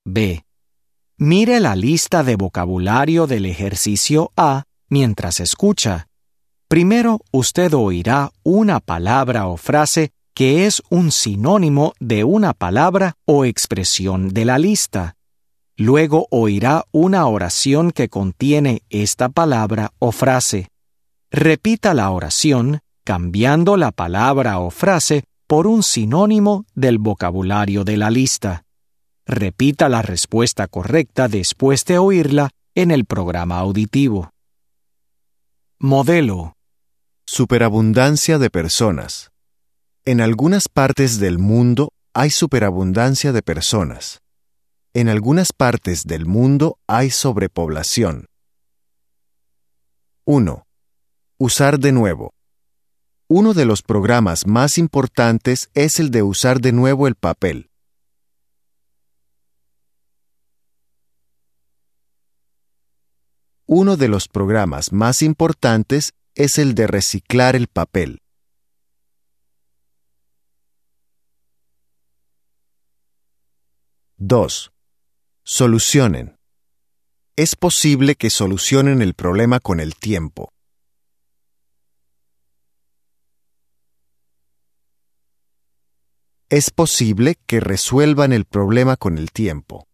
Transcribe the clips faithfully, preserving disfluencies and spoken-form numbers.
B. Mire la lista de vocabulario del ejercicio A mientras escucha. Primero usted oirá una palabra o frase que es un sinónimo de una palabra o expresión de la lista. Luego oirá una oración que contiene esta palabra o frase. Repita la oración cambiando la palabra o frase por un sinónimo del vocabulario de la lista. Repita la respuesta correcta después de oírla en el programa auditivo. Modelo. Superabundancia de personas. En algunas partes del mundo hay superabundancia de personas. En algunas partes del mundo hay sobrepoblación. uno. Usar de nuevo. Uno de los programas más importantes es el de usar de nuevo el papel. Uno de los programas más importantes es el de reciclar el papel. dos. Solucionen. Es posible que solucionen el problema con el tiempo. Es posible que resuelvan el problema con el tiempo.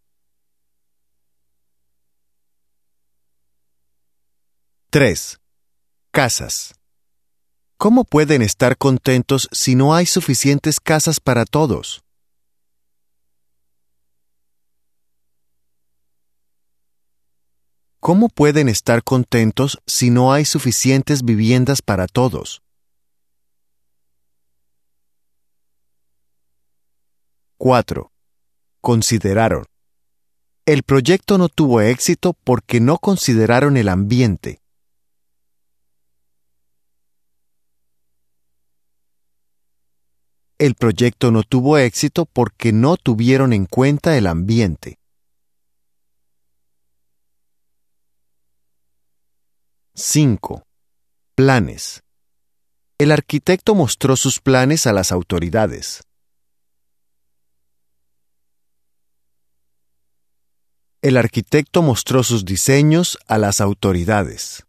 tres. Casas. ¿Cómo pueden estar contentos si no hay suficientes casas para todos? ¿Cómo pueden estar contentos si no hay suficientes viviendas para todos? cuatro. Consideraron. El proyecto no tuvo éxito porque no consideraron el ambiente. El proyecto no tuvo éxito porque no tuvieron en cuenta el ambiente. cinco. Planes. El arquitecto mostró sus planes a las autoridades. El arquitecto mostró sus diseños a las autoridades.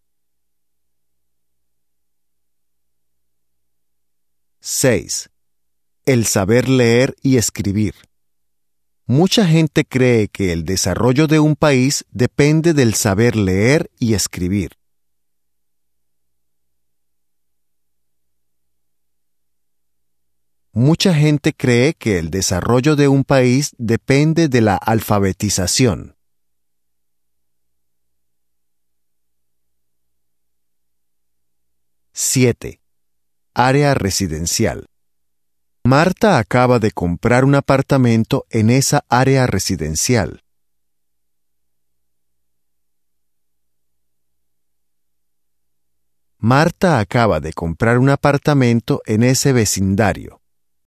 seis. El saber leer y escribir. Mucha gente cree que el desarrollo de un país depende del saber leer y escribir. Mucha gente cree que el desarrollo de un país depende de la alfabetización. siete. Área residencial. Marta acaba de comprar un apartamento en esa área residencial. Marta acaba de comprar un apartamento en ese vecindario.